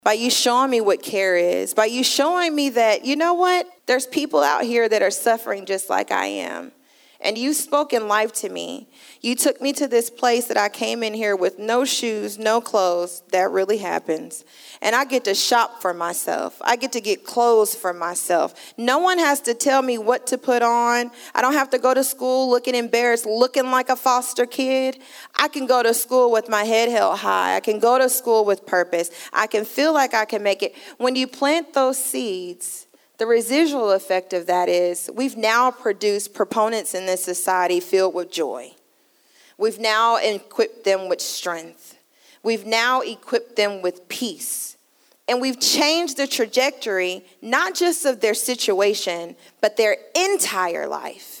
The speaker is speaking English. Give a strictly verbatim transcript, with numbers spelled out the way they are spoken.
by you showing me what care is, by you showing me that, you know what, there's people out here that are suffering just like I am. And you spoke in life to me. You took me to this place that I came in here with no shoes, no clothes. That really happens. And I get to shop for myself. I get to get clothes for myself. No one has to tell me what to put on. I don't have to go to school looking embarrassed, looking like a foster kid. I can go to school with my head held high. I can go to school with purpose. I can feel like I can make it. When you plant those seeds, the residual effect of that is we've now produced proponents in this society filled with joy. We've now equipped them with strength. We've now equipped them with peace. And we've changed the trajectory, not just of their situation, but their entire life.